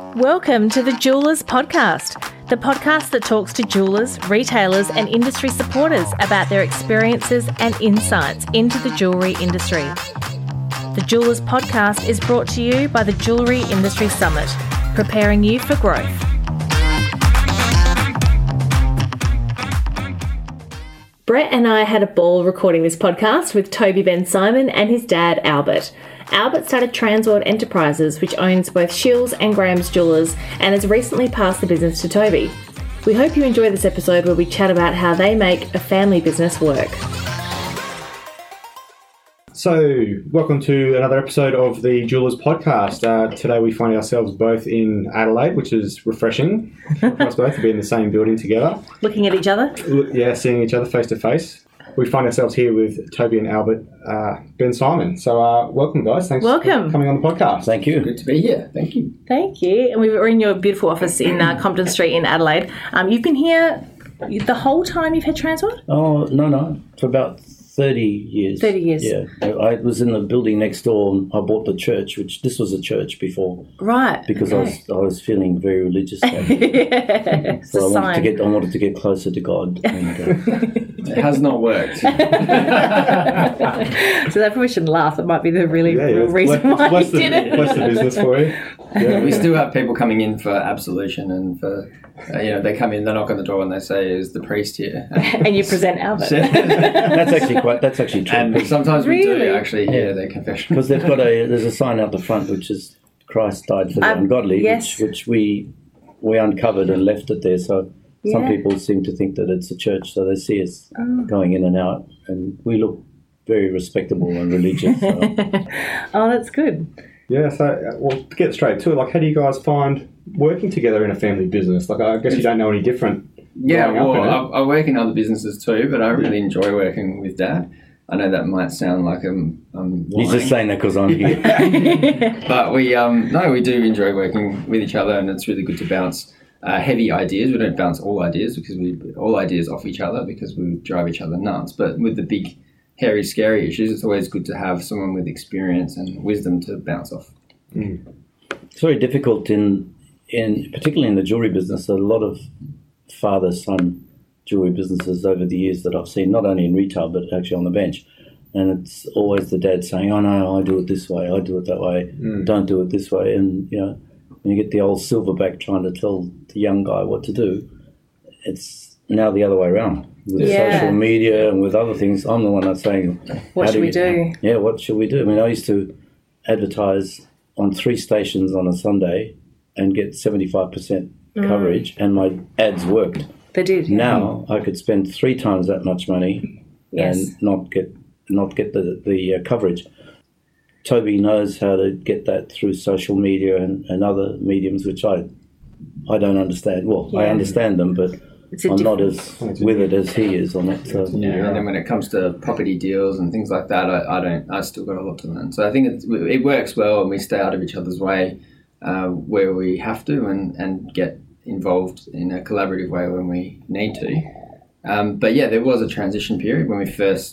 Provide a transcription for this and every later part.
Welcome to the Jewelers Podcast, the podcast that talks to jewelers, retailers and industry supporters about their experiences and insights into the jewellery industry. The Jewelers Podcast is brought to you by the Jewellery Industry Summit, preparing you for growth. Brett and I had a ball recording this podcast with Toby Ben-Simon and his dad, Albert. Albert started Transworld Enterprises, which owns both Shills and Graham's Jewellers, and has recently passed the business to Toby. We hope you enjoy this episode where we chat about how they make a family business work. So, welcome to another episode of the Jewelers Podcast. Today we find ourselves both in Adelaide, which is refreshing for us both to be in the same building together. Looking at each other? Yeah, seeing each other face to face. We find ourselves here with Toby and Albert Ben-Simon. So, welcome, guys. Thanks for coming on the podcast. Thank you. Good to be here. Thank you. Thank you. And we're in your beautiful office in Compton Street in Adelaide. You've been here the whole time you've had Transworld? Oh, no. For about 30 years. 30 years. Yeah. I was in the building next door and I bought the church, this was a church before. Right. Because I was feeling very religious. Yeah. So I wanted to get closer to God. And, it has not worked. So they probably shouldn't laugh. That might be the real reason why you did it. Bless the business for you. Yeah. We still have people coming in for absolution and for, they come in, they knock on the door and they say, is the priest here? And you present Albert. that's actually true. And sometimes we do actually hear their confession. Because there's a sign out the front which is Christ died for the ungodly, yes. which we uncovered and left it there. So some people seem to think that it's a church, so they see us going in and out, and we look very respectable and religious. So. Oh, that's good. Yeah, so to get straight to it, how do you guys find working together in a family business? I guess you don't know any different. Yeah, I work in other businesses too, but I really enjoy working with Dad. I know that might sound like I'm lying. He's just saying that because I'm here. But we do enjoy working with each other, and it's really good to bounce heavy ideas. We don't bounce all ideas all ideas off each other because we drive each other nuts. But with the big, hairy, scary issues, it's always good to have someone with experience and wisdom to bounce off. Mm. It's very difficult particularly in the jewellery business. A lot of father-son jewellery businesses over the years that I've seen, not only in retail but actually on the bench, and it's always the dad saying, "Oh no, I do it this way, I do it that way, don't do it this way." And when you get the old silverback trying to tell the young guy what to do, it's now the other way around. With social media and with other things, I'm the one that's saying, what should we do? Yeah, what should we do? I mean, I used to advertise on 3 stations on a Sunday and get 75% coverage, and my ads worked. They did. Yeah. Now I could spend 3 times that much money and not get the coverage. Toby knows how to get that through social media and other mediums, which I don't understand. Well, I understand them, but I'm not as with it as he is on it. So. Yeah, and then when it comes to property deals and things like that, I still got a lot to learn. So I think it works well, and we stay out of each other's way where we have to, and get involved in a collaborative way when we need to. But yeah, there was a transition period when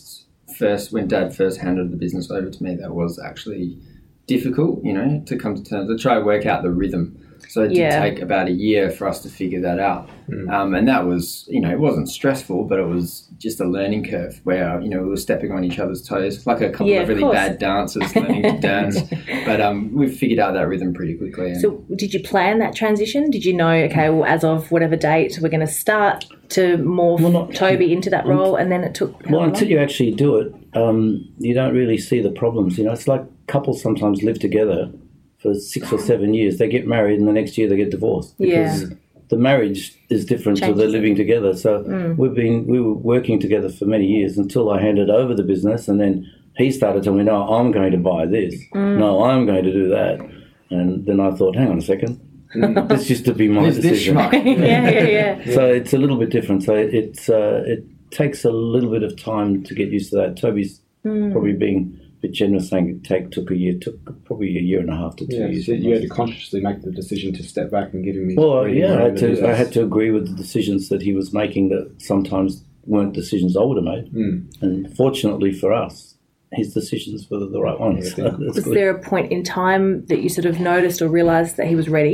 when Dad first handed the business over to me. That was actually difficult, to come to terms, to try and work out the rhythm. So it did take about a year for us to figure that out. And that was, it wasn't stressful, but it was just a learning curve where, we were stepping on each other's toes, like a couple of really bad dancers learning to dance. But we figured out that rhythm pretty quickly. So did you plan that transition? Did you know, as of whatever date, we're going to start to morph Toby into that role, and then it took... Well, until you actually do it, you don't really see the problems. It's like couples sometimes live together for 6 or 7 years. They get married and the next year they get divorced because the marriage is different to the living together. So we were working together for many years until I handed over the business, and then he started telling me, "No, I'm going to buy this. No, I'm going to do that." And then I thought, hang on a second, this used to be my decision. Yeah. So it's a little bit different. So it takes a little bit of time to get used to that. Toby's probably being a bit generous saying it took probably a year and a half to 2 years. So you had to consciously make the decision to step back and give him his... Well, I had to agree with the decisions that he was making that sometimes weren't decisions I would have made. And fortunately for us, his decisions were the right ones. Was there a point in time that you sort of noticed or realised that he was ready?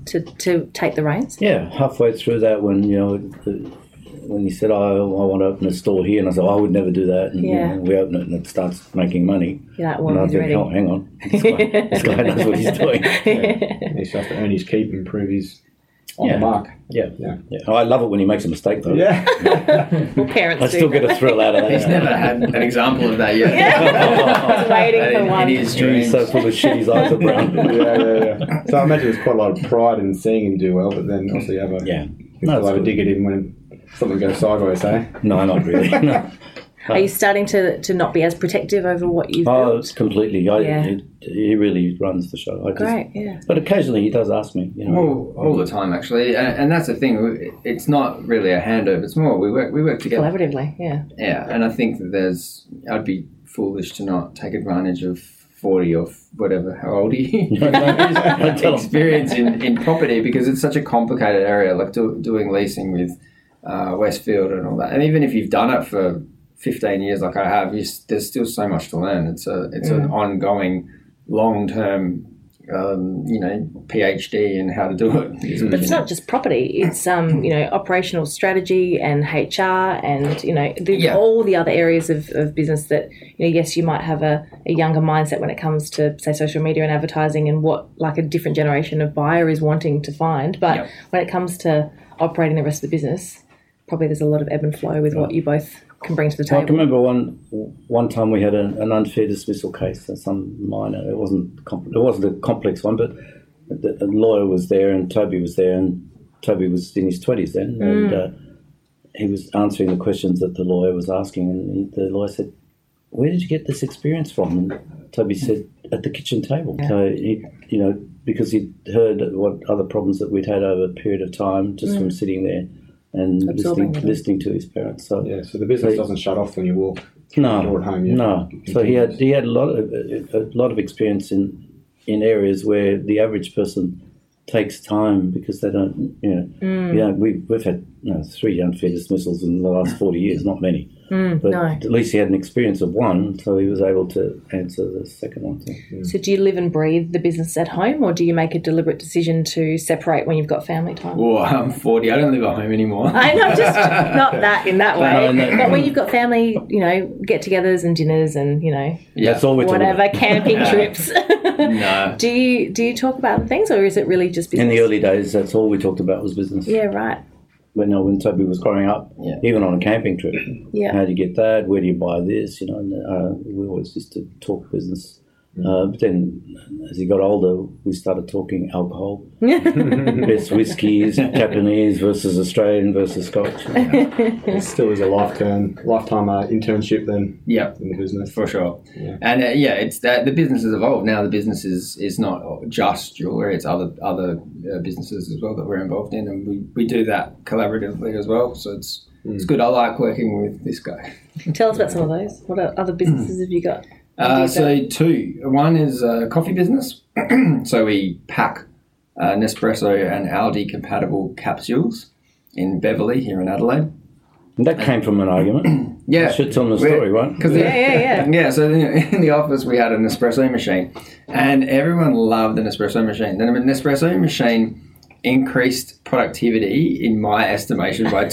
to take the reins? Yeah, halfway through that, when when he said, "Oh, I want to open a store here," and I said, "I would never do that." And we open it, and it starts making money. You're like, well, and I he's think, ready. "Oh, hang on, this guy knows what he's doing." He has to earn his keep and prove he's on the mark. Yeah. I love it when he makes a mistake, though. Yeah. Well, parents I still do. get a thrill out of that. He's never had an example of that yet. I was waiting for one. In his He's dreams. so full of shit, his eyes are brown. Yeah. So I imagine there's quite a lot of pride in seeing him do well, but then also you have a No, have it's a good. dig at him when something goes sideways, eh? No, not really. No. Are you starting to not be as protective over what you've Oh, built? it's completely. He really runs the show. Great, yeah. But occasionally he does ask me. All the time, actually, and that's the thing. It's not really a handover. It's more we work together. Collaboratively, yeah. Yeah, and I think that I'd be foolish to not take advantage of 40 or whatever, how old are you? Don't tell him. Experience in property, because it's such a complicated area, like doing leasing with Westfield and all that. And even if you've done it for 15 years like I have, there's still so much to learn. It's an ongoing, long-term, PhD in how to do it. But it's not just property. It's operational strategy and HR and all the other areas of business that yes, you might have a younger mindset when it comes to, say, social media and advertising and what like a different generation of buyer is wanting to find. But when it comes to operating the rest of the business, probably there's a lot of ebb and flow with what you both can bring to the table. I can remember one time we had an unfair dismissal case, some minor. It wasn't a complex one, but the lawyer was there and Toby was there, and Toby was in his 20s then, and he was answering the questions that the lawyer was asking, and the lawyer said, "Where did you get this experience from?" And Toby said, "At the kitchen table." Yeah. So he, because he'd heard what other problems that we'd had over a period of time just from sitting there and listening to his parents. So so the business doesn't shut off when you walk through the door at home. No. So he had a lot of experience in areas where the average person takes time because they don't. We've had 3 unfair dismissals in the last 40 years, not many. But at least he had an experience of one, so he was able to answer the second one too. So do you live and breathe the business at home, or do you make a deliberate decision to separate when you've got family time? Well, I'm 40. I don't live at home anymore. I know, just not that in that way. No. But when you've got family, get-togethers and dinners and, That's all we're talking whatever, about. camping trips. No. Do you talk about other things, or is it really just business? In the early days, that's all we talked about was business. Yeah, right. When Toby was growing up, even on a camping trip, how do you get that? Where do you buy this? We always used to talk business. But then, as he got older, we started talking alcohol, best whiskies, Japanese versus Australian versus Scotch. It still is a lifetime internship then. In the business for sure. Yeah. And it's that the business has evolved. Now the business is not just jewellery; it's other businesses as well that we're involved in, and we do that collaboratively as well. So it's good. I like working with this guy. Tell us about some of those. What other businesses have you got? So 2. One is a coffee business. So we pack Nespresso and Aldi compatible capsules in Beverley here in Adelaide. And that came from an argument. Yeah. I should tell them the story, right? Yeah, so in the office we had an espresso machine and everyone loved an espresso machine. Then an espresso machine increased productivity, in my estimation, by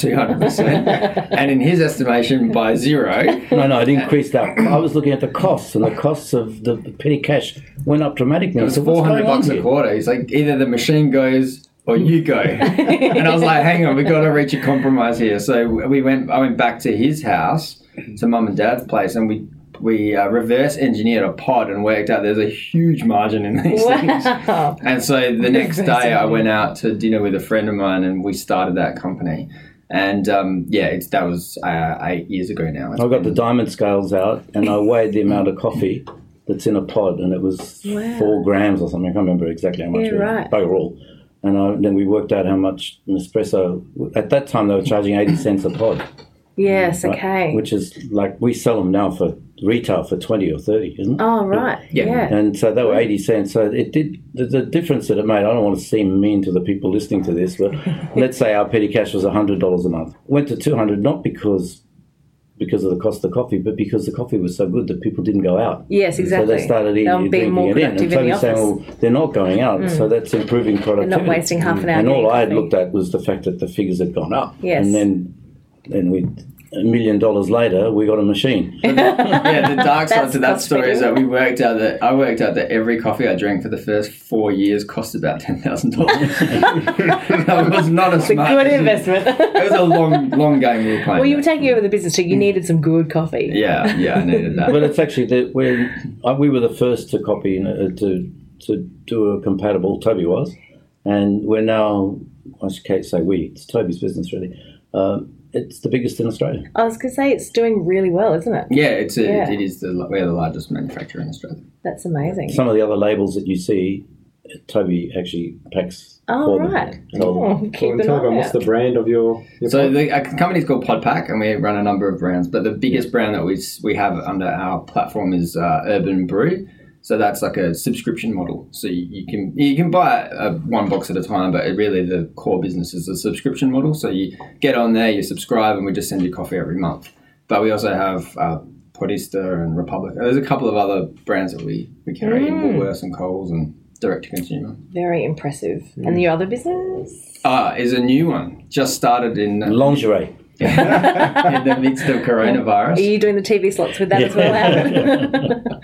200%, and in his estimation by 0. No, it increased that. I was looking at the costs, and the costs of the petty cash went up dramatically. It was $400 a quarter. He's like, either the machine goes or you go. And I was like, hang on, we've got to reach a compromise here. So I went back to his house, to Mum and Dad's place, and we reverse engineered a pod and worked out there's a huge margin in these things. And so the next day I went out to dinner with a friend of mine and we started that company. And that was 8 years ago now. I got the diamond scales out and I weighed the amount of coffee that's in a pod, and it was 4 grams or something. I can't remember exactly how much. Overall. And then we worked out how much Nespresso, at that time they were charging 80 cents a pod. Yes, right? okay. Which is like, we sell them now for retail for 20 or 30, isn't it? Oh, right. Yeah. And so they were 80 cents. So it did, the difference that it made, I don't want to seem mean to the people listening to this, but let's say our petty cash was $100 a month. Went to $200, not because because of the cost of the coffee, but because the coffee was so good that people didn't go out. Yes, exactly. So they started drinking more it in. And productive in the Toby's saying, office. well, they're not going out, so that's improving productivity. They're not wasting half an hour And all getting I had coffee. looked at was the fact that the figures had gone up. Yes. And then we, $1 million later, we got a machine. Yeah, the dark side That's to that story is that cost-effective. I worked out that every coffee I drank for the first 4 years cost about $10,000. That was not a smart Good decision. investment. It was a long game we were playing. Well, you were taking over the business, so you needed some good coffee. Yeah, I needed that. But it's actually that we were the first to copy to do a compatible. Toby was, and we're now. I can't say we. It's Toby's business really. It's the biggest in Australia. I was going to say it's doing really well, isn't it? Yeah, Yeah. it is we're the largest manufacturer in Australia. That's amazing. Some of the other labels that you see, Toby actually packs. Oh, for them. right. So Oh, keep an Tell eye everyone, what's out. the brand of your So pod? the company's called Podpack, and we run a number of brands. But the biggest brand that we have under our platform is Urban Brew. So that's like a subscription model. So you can buy one box at a time, but really the core business is a subscription model. So you get on there, you subscribe, and we just send you coffee every month. But we also have Podista and Republic. There's a couple of other brands that we carry in Woolworths and Coles and direct to consumer. Very impressive. And your other business? Is a new one. Just started in Lingerie. in the midst of coronavirus. Are you doing the TV slots with that as well, Alan?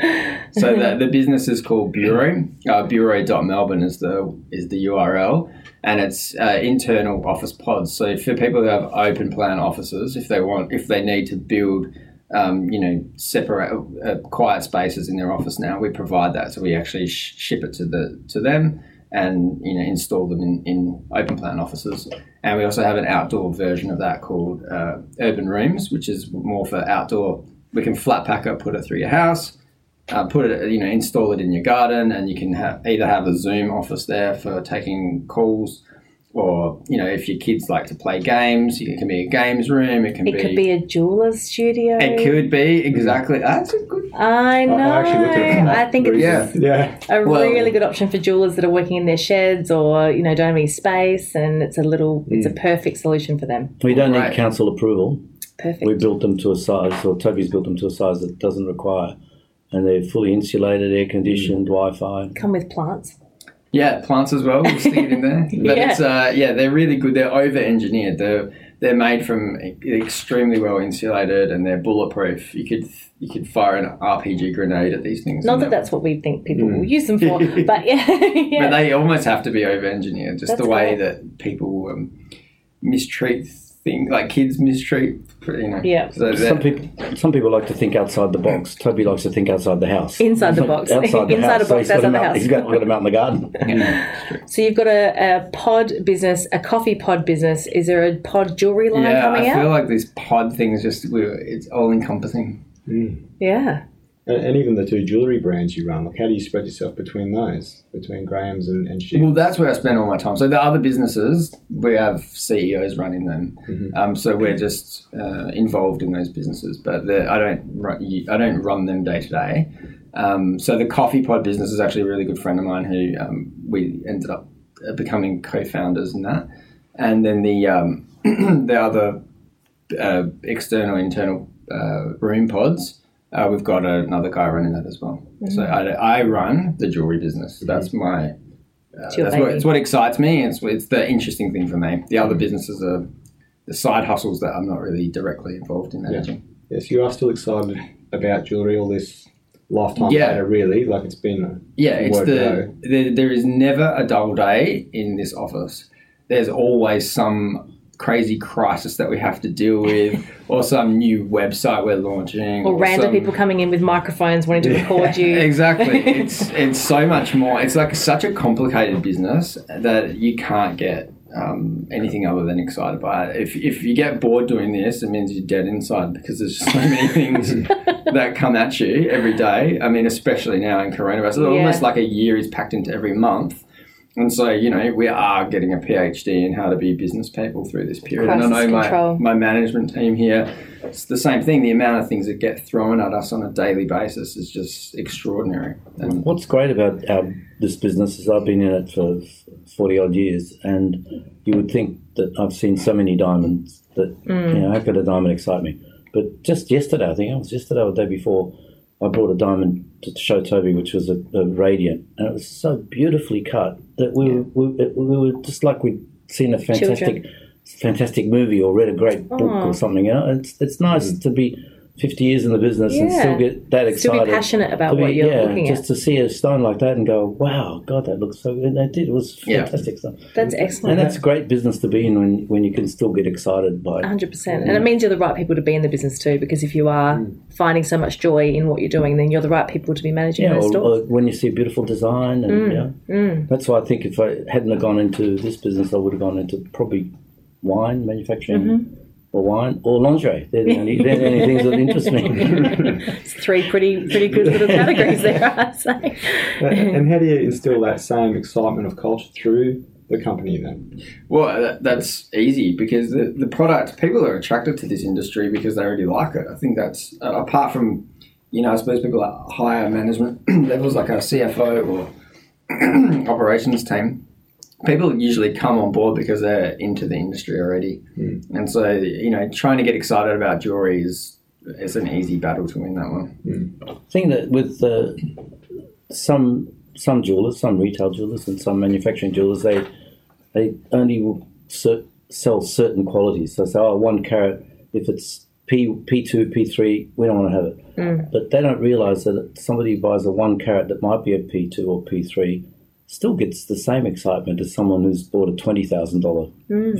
So the business is called Bureau. Bureau.melbourne is the URL, and it's internal office pods. So for people who have open plan offices, if they need to build, separate quiet spaces in their office now, we provide that. So we actually ship it to them. And install them in open plan offices, and we also have an outdoor version of that called Urban Rooms, which is more for outdoor. We can flat pack it, put it through your house, put it, install it in your garden, and you can either have a Zoom office there for taking calls, or if your kids like to play games, it can be a games room. It Could be a jeweler's studio. It could be exactly. That's a good. I know. I actually looked at it from that. I think it's Yeah. a Well- really good option for jewelers that are working in their sheds or don't have any space, and it's a perfect solution for them. We don't Right. need council approval. Perfect. We built them to a size, or Toby's built them to a size that doesn't require, and they're fully insulated, air conditioned, Wi-Fi. Come with plants. Yeah, plants as well. We'll stick it in there. But Yeah. it's they're really good. They're over-engineered. They're made from extremely well insulated, and they're bulletproof. You could fire an RPG grenade at these things. Not that that's what we think people will use them for, but yeah. But they almost have to be over-engineered. Just That's the way cool. that people mistreat things, like kids mistreat. Yeah. So Some people like to think outside the box. Toby likes to think outside the house. Inside the box. Outside the Inside house. a box, So he's got outside them the out- house. He's got them out in the garden. So you've got a pod business, a coffee pod business. Is there a pod jewelry line coming I feel out? like this pod thing is it's all-encompassing. Yeah. And even the two jewellery brands you run, like how do you spread yourself between those, between Graham's and Shields? Well, that's where I spend all my time. So the other businesses, we have CEOs running them. So we're just involved in those businesses, but I don't run them day to day. So the coffee pod business is actually a really good friend of mine who we ended up becoming co-founders in that. And then the other external, internal room pods. We've got another guy running that as well. So I run the jewelry business. That's my. It's what excites me. It's the interesting thing for me. The other businesses are the side hustles that I'm not really directly involved in managing. Yes, you are still excited about jewellery all this lifetime Yeah. later, really. Like it's been It's work go. there is never a dull day in this office. There's always some crazy crisis that we have to deal with, or some new website we're launching, Or random some- people coming in with microphones wanting to record you. Exactly. It's so much more. It's like such a complicated business that you can't get anything other than excited by it. If you get bored doing this, it means you're dead inside, because there's just so many things that come at you every day. I mean, especially now in coronavirus, it's almost like a year is packed into every month. And so, we are getting a PhD in how to be business people through this period. Crisis and I know control. my management team here, it's the same thing. The amount of things that get thrown at us on a daily basis is just extraordinary. And What's great about this business is I've been in it for 40 odd years, and you would think that I've seen so many diamonds that how could a diamond excite me? But just yesterday, I think it was yesterday or the day before, I brought a diamond to show Toby, which was a radiant, and it was so beautifully cut that we were just like we'd seen a fantastic movie or read a great book or something. You know, it's nice to be 50 years in the business and still get that excited. Still be passionate about what you're looking at. Just to see a stone like that and go, wow, God, that looks so good. And they did. It was fantastic stuff. That's excellent. And that's a great business to be in when you can still get excited by it. 100%. And it means you're the right people to be in the business too, because if you are finding so much joy in what you're doing, then you're the right people to be managing those stores. Or when you see a beautiful design. And that's why I think if I hadn't have gone into this business, I would have gone into probably wine manufacturing. Or wine, or lingerie. They're the only things that interest me. It's three pretty good little categories there, I'd say. And how do you instill that same excitement of culture through the company then? Well, that's easy because the product, people are attracted to this industry because they already like it. I think that's, apart from, I suppose people at higher management levels like our CFO or operations team, people usually come on board because they're into the industry already. And so, trying to get excited about jewelry is an easy battle to win that one. I think that with some jewellers, some retail jewellers and some manufacturing jewellers, they only will sell certain qualities. So say, 1 carat, if it's P2, P3, we don't want to have it. But they don't realise that somebody who buys a 1 carat that might be a P2 or P3 still gets the same excitement as someone who's bought a $20,000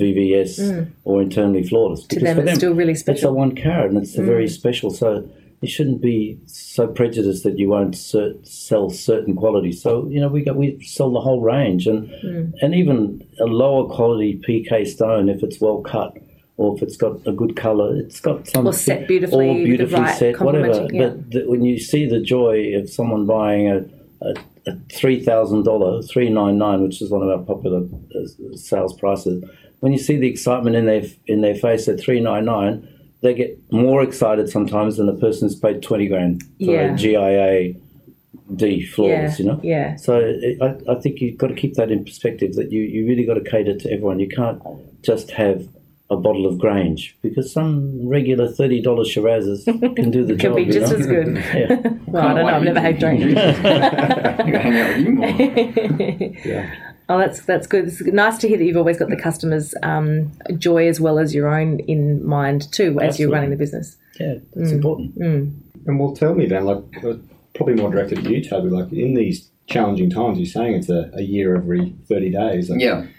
VVS or internally flawless. Because to them, it's still really special. It's a 1 carat and it's very special. So you shouldn't be so prejudiced that you won't sell certain qualities. So, we sell the whole range. And even a lower quality PK stone, if it's well cut or if it's got a good colour, it's got some... Or set beautifully, or beautifully right set, whatever. Yeah. But when you see the joy of someone buying a $3,000, $399, which is one of our popular sales prices. When you see the excitement in their face at $399, they get more excited sometimes than the person who's paid $20,000 for a GIA D flawless. Yeah. So I think you've got to keep that in perspective. That you really got to cater to everyone. You can't just have a bottle of Grange because some regular $30 Shirazes can do the job. Can be just as good. Well, I don't know. I've never had Grange. You gotta hang out with you more. Oh, that's good. It's nice to hear that you've always got the customers' joy as well as your own in mind too as you're running the business. Yeah, that's important. And well, tell me then, probably more directed at you, Toby, in these challenging times, you're saying it's a year every 30 days.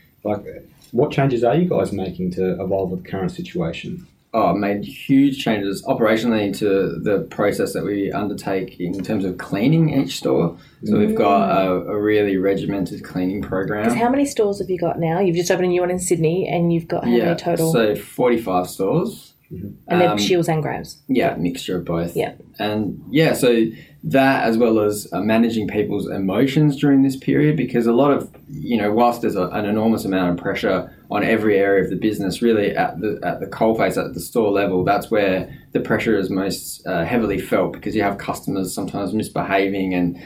What changes are you guys making to evolve with the current situation? Made huge changes operationally to the process that we undertake in terms of cleaning each store. So we've got a really regimented cleaning program. Because how many stores have you got now? You've just opened a new one in Sydney and you've got how many total? So 45 stores. And they're Shields and Grahams? Yeah, mixture of both. Yeah. And so that as well as managing people's emotions during this period, because a lot of, whilst there's an enormous amount of pressure on every area of the business, really at the coalface, at the store level, that's where the pressure is most heavily felt because you have customers sometimes misbehaving and,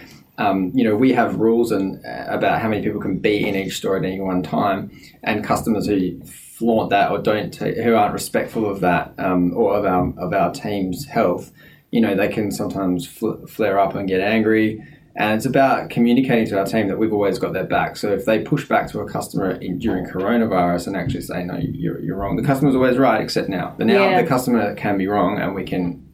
we have rules about how many people can be in each store at any one time, and customers who flaunt that or who aren't respectful of that or of our team's health, they can sometimes flare up and get angry. And it's about communicating to our team that we've always got their back. So if they push back to a customer during coronavirus and actually say, no, you're wrong, the customer's always right, except now. But now the customer can be wrong and we can,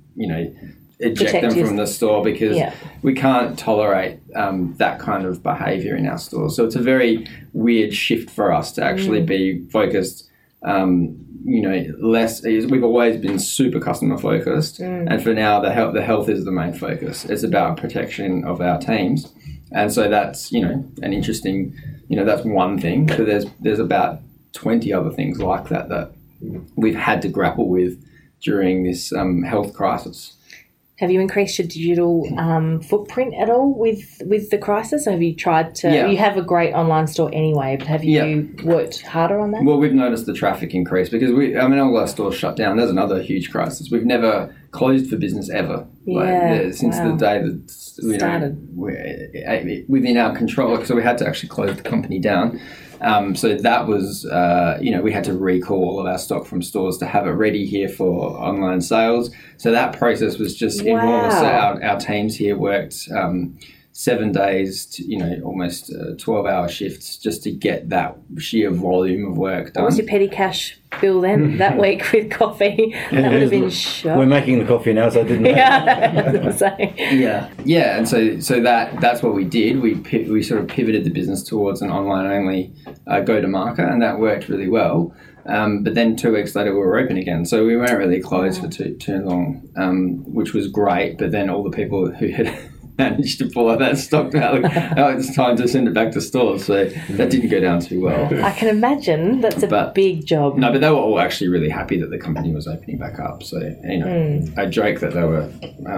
eject them from the store because we can't tolerate that kind of behaviour in our stores. So it's a very weird shift for us to actually be focused less. We've always been super customer focused, and for now the health is the main focus. It's about protection of our teams, and so that's an interesting that's one thing. But there's about 20 other things like that we've had to grapple with during this health crisis. Have you increased your digital footprint at all with the crisis? Or have you tried to... You have a great online store anyway, but have you worked harder on that? Well, we've noticed the traffic increase because all our stores shut down. There's another huge crisis. We've never closed for business ever. Since the day that started. Within our control. So we had to actually close the company down. So that was, we had to recall all of our stock from stores to have it ready here for online sales. So that process was just enormous. So our teams here worked 7 days to, almost 12-hour shifts just to get that sheer volume of work done. What was your petty cash bill then that week with coffee? That would have been shock. We're making the coffee now, so I didn't know. Yeah, and so that's what we did. We sort of pivoted the business towards an online-only go-to-market, and that worked really well. But then 2 weeks later, we were open again. So we weren't really closed for too long, which was great. But then all the people who had managed to pull out that stock now, it's time to send it back to stores. So that didn't go down too well. I can imagine that's a big job. No, but they were all actually really happy that the company was opening back up. So, I joke that they were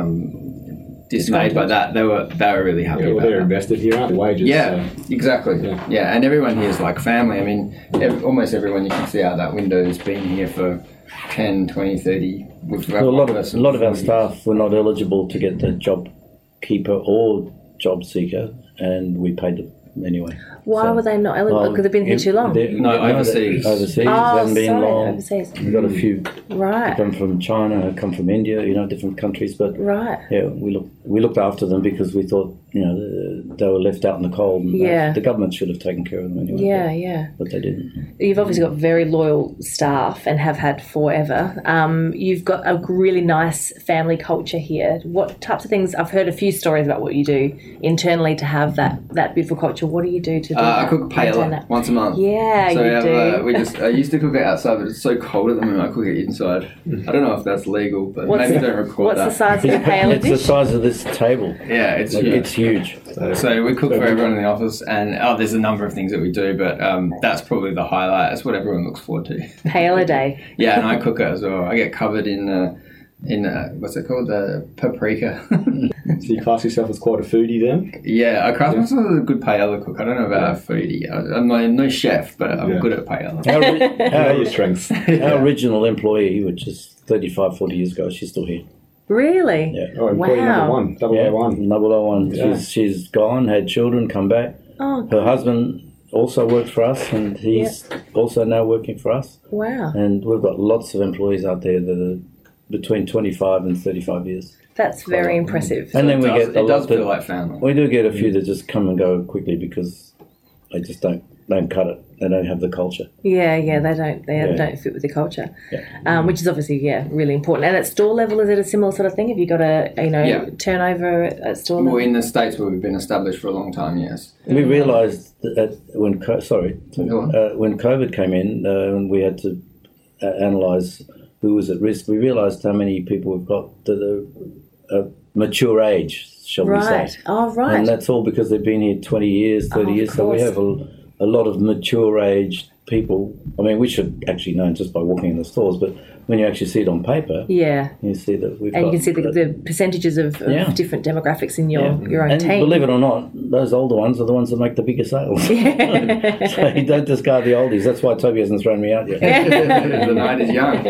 dismayed by that. They were really happy about they're that. invested here, aren't they? Wages. Yeah, exactly. Yeah, and everyone here is like family. I mean, almost everyone you can see out that window has been here for 10, 20, 30. A lot of our staff were not eligible to get the job keeper or job seeker, and we paid them anyway. Why were they not eligible? Because they've been here too long? Overseas. Overseas. Haven't been long. Overseas. We've got a few Right. come from China, come from India, different countries. But we looked after them because we thought, they were left out in the cold. And the government should have taken care of them anyway. But they didn't. You've obviously got very loyal staff and have had forever. You've got a really nice family culture here. What types of things? I've heard a few stories about what you do internally to have that beautiful culture. What do you do to do that? I cook paella once a month. Yeah, so you do. I used to cook it outside, but it's so cold at the moment I cook it inside. I don't know if that's legal, but maybe don't record that. What's the size of your paella It's dish? the size of this table. Yeah, it's huge. So we cook for everyone in the office, and there's a number of things that we do, but that's probably the highlight. That's what everyone looks forward to. Paella day. Yeah, and I cook it as well. I get covered in what's it called? The paprika. So you class yourself as quite a foodie then? Yeah, I class myself as a good paella cook. I don't know about a foodie. I'm no chef, but I'm good at paella. How are your strengths? Our original employee, which is 35, 40 years ago, she's still here. Really? Yeah. Oh, employee number one, 001. 001. Yeah. She's gone, had children, come back. Oh, Her husband also worked for us, and he's also now working for us. wow. And we've got lots of employees out there that are between 25 and 35 years. That's very impressive. And then it does feel like family. We do get a few that just come and go quickly because they just don't cut it. They don't have the culture. Yeah, they don't fit with the culture, which is obviously really important. And at store level, is it a similar sort of thing? Have you got a turnover at store level? Well, in the States where we've been established for a long time, yes. We realised that when COVID came in, and we had to analyse who was at risk. We realised how many people we've got that are mature age, shall we say? Oh, right. And that's all because they've been here 20 years, 30 years. So we have a lot of mature age people. I mean, we should actually know just by walking in the stores, but when you actually see it on paper, you see that we've got... And you can see the percentages of different demographics in your own and team. Believe it or not, those older ones are the ones that make the bigger sales. So you don't discard the oldies. That's why Toby hasn't thrown me out yet. The night is young.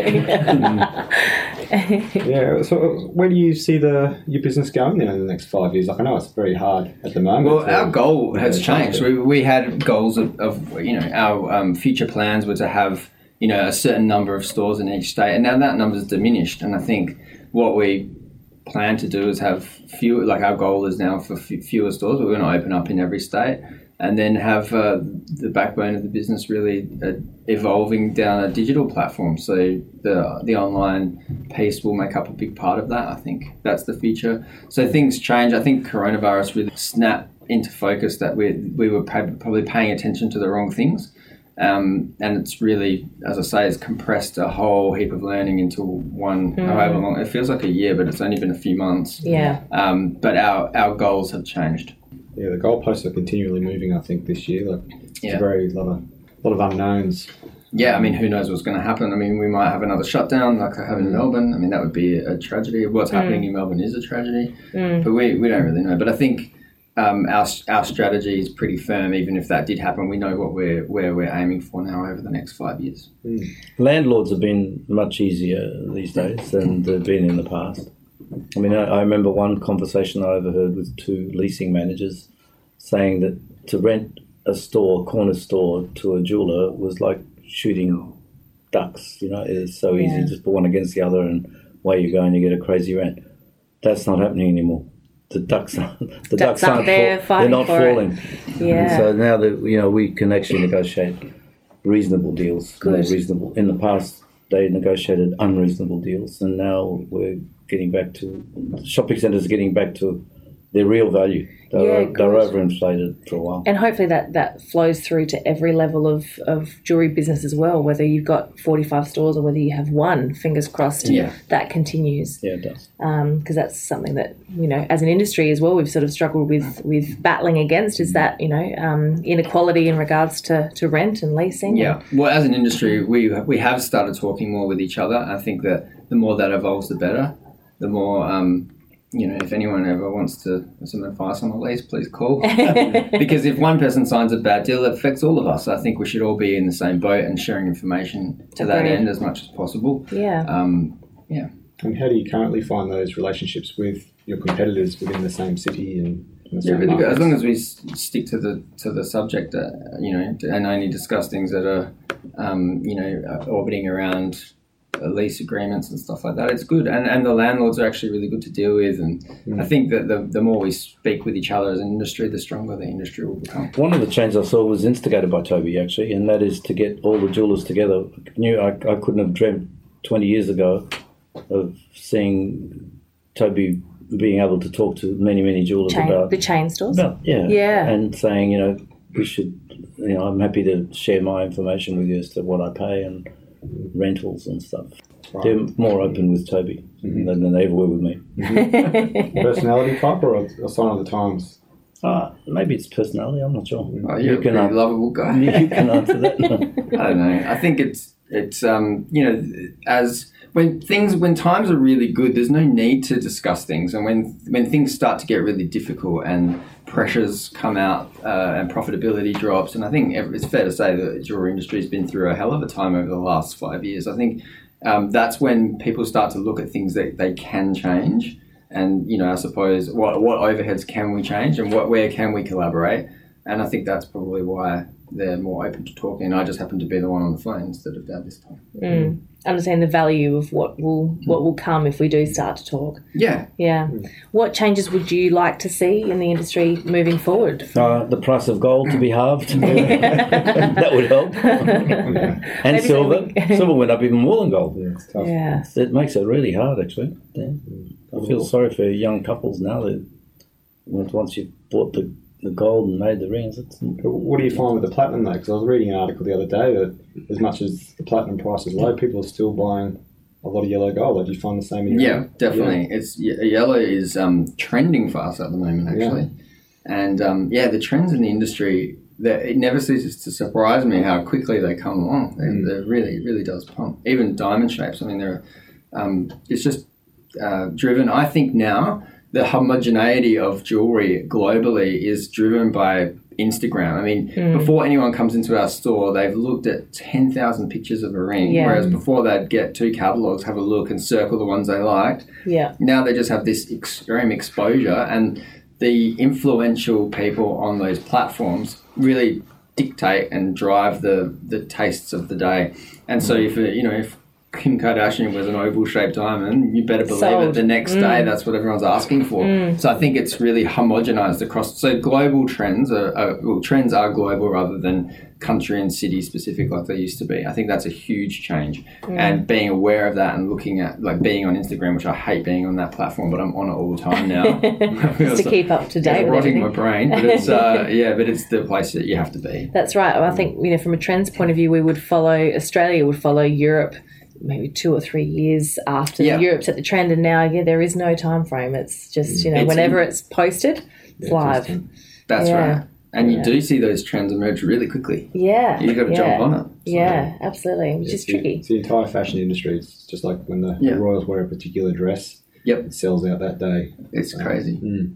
Yeah, so where do you see your business going then in the next 5 years? Like, I know it's very hard at the moment. Well, our goal has changed. We had goals of our future plans were to have a certain number of stores in each state, and now that number's diminished. And I think what we plan to do is have fewer. Like, our goal is now for fewer stores. We're going to open up in every state, and then have the backbone of the business really evolving down a digital platform. So the online piece will make up a big part of that. I think that's the future. So things change. I think coronavirus really snapped into focus that we were probably paying attention to the wrong things. And it's really, as I say, it's compressed a whole heap of learning into one, however long. It feels like a year, but it's only been a few months. Yeah. But our goals have changed. Yeah, the goalposts are continually moving, I think, this year. It's a very lot of unknowns. Yeah, I mean, who knows what's going to happen? I mean, we might have another shutdown like I have in Melbourne. I mean, that would be a tragedy. What's happening in Melbourne is a tragedy. But we don't really know. But I think our strategy is pretty firm. Even if that did happen, we know where we're aiming for now over the next 5 years. Landlords have been much easier these days than they've been in the past. I mean, I remember one conversation I overheard with 2 leasing managers saying that to rent a corner store to a jeweler was like shooting ducks. It's so easy, just put one against the other and away you go and you get a crazy rent. That's not happening anymore. The ducks aren't there they're not falling. Yeah. And so now that we can actually negotiate reasonable deals. Good. Reasonable. In the past, they negotiated unreasonable deals, and now we're getting back to shopping centres, getting back to their real value. They're overinflated for a while. And hopefully that flows through to every level of jewellery business as well, whether you've got 45 stores or whether you have one, fingers crossed, that continues. Yeah, it does. Because that's something that, as an industry as well, we've sort of struggled with battling against, is that, inequality in regards to rent and leasing. Yeah. Well, as an industry, we have started talking more with each other. I think that the more that evolves, the better. The more... if anyone ever wants some advice on a lease, please call. Because if one person signs a bad deal, it affects all of us. I think we should all be in the same boat and sharing information to that end as much as possible. Yeah. And how do you currently find those relationships with your competitors within the same city and the same really good. markets? As long as we stick to the subject, and only discuss things that are, orbiting around lease agreements and stuff like that, it's good, and the landlords are actually really good to deal with, and I think that the more we speak with each other as an industry, the stronger the industry will become. One of the changes I saw was instigated by Toby, actually, and that is to get all the jewellers together. I couldn't have dreamt 20 years ago of seeing Toby being able to talk to many jewellers about the chain stores. And saying, we should, I'm happy to share my information with you as to what I pay and rentals and stuff. Right. They're more open with Toby than they ever were with me. Personality type or a sign of the times? Maybe it's personality. I'm not sure. Oh, you're a pretty lovable guy. You can answer that. I don't know. I think it's as when times are really good, there's no need to discuss things, and when things start to get really difficult and pressures come out and profitability drops, and I think it's fair to say that the jewelry industry has been through a hell of a time over the last 5 years. I think that's when people start to look at things that they can change, and I suppose what overheads can we change and where can we collaborate, and I think that's probably why they're more open to talking. I just happen to be the one on the phone instead of Dad this time. Understand the value of what will come if we do start to talk. Yeah. What changes would you like to see in the industry moving forward? The price of gold to be halved. That would help. And Maybe silver. Silver went up even more than gold. Yeah, it's tough. Yeah. It makes it really hard, actually. Yeah. I feel sorry for young couples now that once you've bought the gold and made the rings. What do you find with the platinum though? Because I was reading an article the other day that as much as the platinum price is low, people are still buying a lot of yellow gold. Do you find the same in your end? Definitely. Yeah. Yellow is trending fast at the moment, actually. Yeah. And the trends in the industry, it never ceases to surprise me how quickly they come along. It really does pump. Even diamond shapes. I mean, it's just driven. I think now the homogeneity of jewelry globally is driven by Instagram. I mean, before anyone comes into our store, they've looked at 10,000 pictures of a ring, whereas before they'd get 2 catalogs, have a look and circle the ones they liked. Yeah. Now they just have this extreme exposure, and the influential people on those platforms really dictate and drive the tastes of the day. And so if Kim Kardashian was an oval-shaped diamond, you better believe it. The next day, that's what everyone's asking for. So I think it's really homogenized across. So global trends trends are global rather than country and city specific like they used to be. I think that's a huge change. And being aware of that and looking at, like, being on Instagram, which I hate being on that platform, but I'm on it all the time now. Just to keep up to date with rotting everything. my brain, but it's but it's the place that you have to be. That's right. I think from a trends point of view, Australia would follow Europe maybe 2 or 3 years after Europe set the trend, and now there is no time frame. It's just whenever it's posted, it's live. That's right. And you do see those trends emerge really quickly. Yeah. You've got to jump on it. Yeah, absolutely. Which is tricky. It's the entire fashion industry. It's just like when the royals wear a particular dress. Yep. It sells out that day. It's crazy.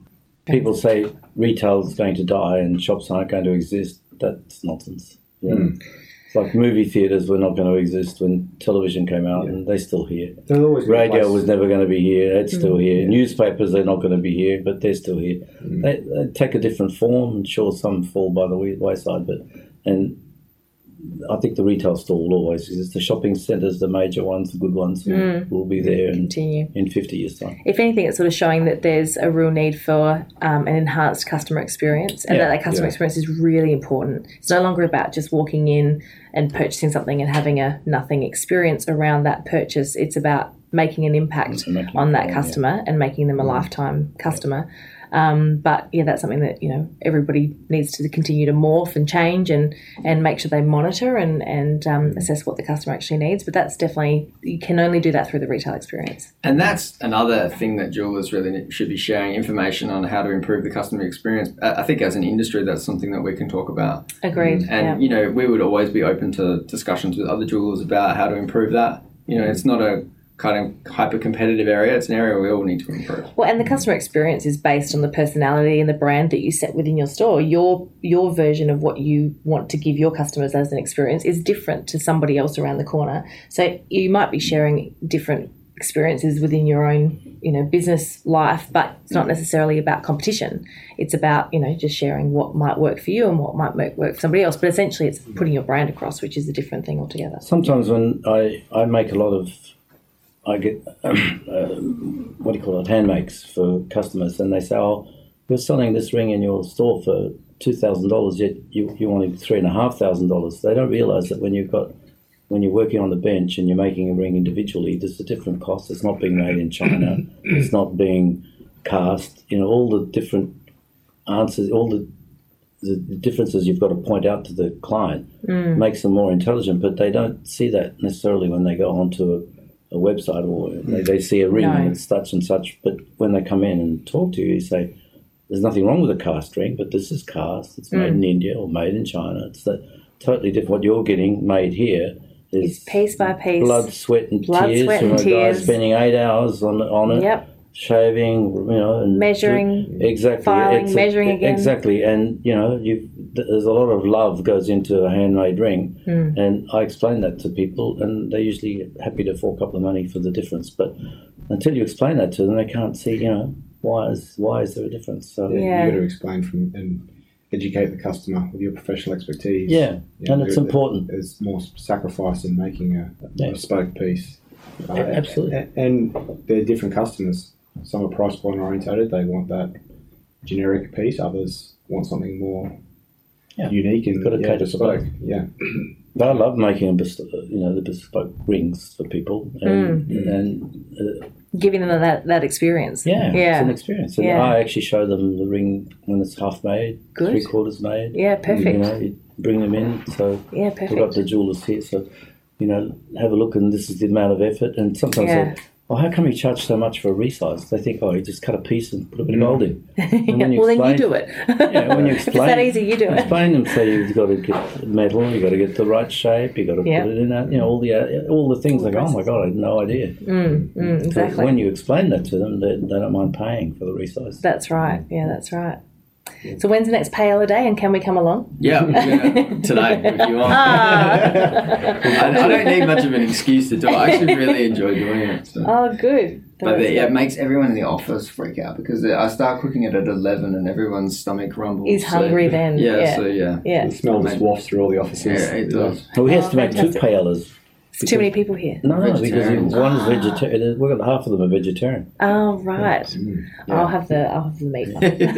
People say retail is going to die and shops aren't going to exist. That's nonsense. It's like movie theatres were not going to exist when television came out, and they're still here. Radio was never going to be here. It's still here. Newspapers, they're not going to be here, but they're still here. They take a different form, and sure, some fall by the wayside, and I think the retail store will always exist. The shopping centres, the major ones, the good ones, will be there in 50 years' time. If anything, it's sort of showing that there's a real need for an enhanced customer experience, and that customer experience is really important. It's no longer about just walking in and purchasing something and having a nothing experience around that purchase. It's about making an impact on that customer and making them a lifetime customer. But that's something that, everybody needs to continue to morph and change and make sure they monitor and assess what the customer actually needs. But that's definitely, you can only do that through the retail experience. And that's another thing that jewellers really should be sharing information on how to improve the customer experience. I think as an industry, that's something that we can talk about. Agreed. And, we would always be open to discussions with other jewellers about how to improve that. It's not a kind of hyper-competitive area. It's an area we all need to improve. Well, and the customer experience is based on the personality and the brand that you set within your store. Your version of what you want to give your customers as an experience is different to somebody else around the corner. So you might be sharing different experiences within your own, business life, but it's not necessarily about competition. It's about, just sharing what might work for you and what might work for somebody else. But essentially it's putting your brand across, which is a different thing altogether. Sometimes when I make a lot of I get, hand makes for customers, and they say, you're selling this ring in your store for $2,000, yet you wanted $3,500. They don't realise that when you're working on the bench and you're making a ring individually, there's a different cost. It's not being made in China. It's not being cast. All the different answers, all the differences you've got to point out to the client makes them more intelligent, but they don't see that necessarily when they go onto a website or they see a ring and it's such and such, but when they come in and talk to you say, there's nothing wrong with a cast ring, but this is cast, it's made in India or made in China. It's totally different. What you're getting made here is piece by piece, blood, sweat and tears from a guy spending 8 hours on it, shaving, and measuring, filing, measuring again. Exactly, and there's a lot of love goes into a handmade ring, and I explain that to people, and they're usually happy to fork up the money for the difference. But until you explain that to them, they can't see, why is there a difference? So you've got to explain and educate the customer with your professional expertise. Yeah, and it's important. There's more sacrifice in making a bespoke piece. Absolutely, and they're different customers. Some are price point orientated. They want that generic piece. Others want something more unique and bespoke. Yeah, but I love making the bespoke rings for people and giving them that experience. Yeah, it's an experience. And I actually show them the ring when it's half made, 3/4 made. Yeah, perfect. You bring them in. So perfect. We've got the jewellers here, so have a look, and this is the amount of effort. And sometimes they, how come you charge so much for a resize? They think, you just cut a piece and put a bit of gold in. And then you do it. When you explain, it's that easy, you do it. Explain them, so you've got to get metal, you've got to get the right shape, you've got to put it in that, all the things. They go, oh my God, I had no idea. Exactly. So when you explain that to them, they don't mind paying for the resize. That's right. Yeah, that's right. So when's the next pay a day, and can we come along? Yeah, today if you want. I don't need much of an excuse to do it. I actually really enjoy doing it. So. Oh, good. But it makes everyone in the office freak out because I start cooking it at 11 and everyone's stomach rumbles. He's hungry then. Yeah. The smell just wafts through all the offices. Yeah, it does. Well, he has to make fantastic. 2 paellas. There's too many people here. No, because one is vegetarian. We've got half of them are vegetarian. Oh, right. Yeah. I'll have the meat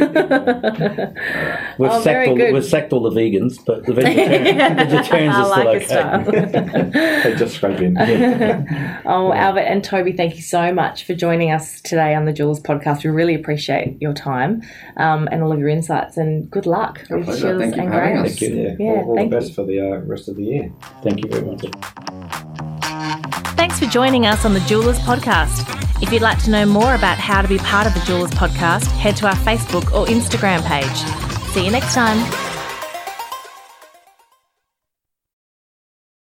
one. We've sacked all the vegans, but the vegetarians are still okay. They just scrape in. Albert and Toby, thank you so much for joining us today on the Jewellers Podcast. We really appreciate your time and all of your insights, and good luck with Shields and Grahams. Thank you. All the best for the rest of the year. Thank you very much. Thanks for joining us on the Jewellers Podcast. If you'd like to know more about how to be part of the Jewellers Podcast, head to our Facebook or Instagram page. See you next time.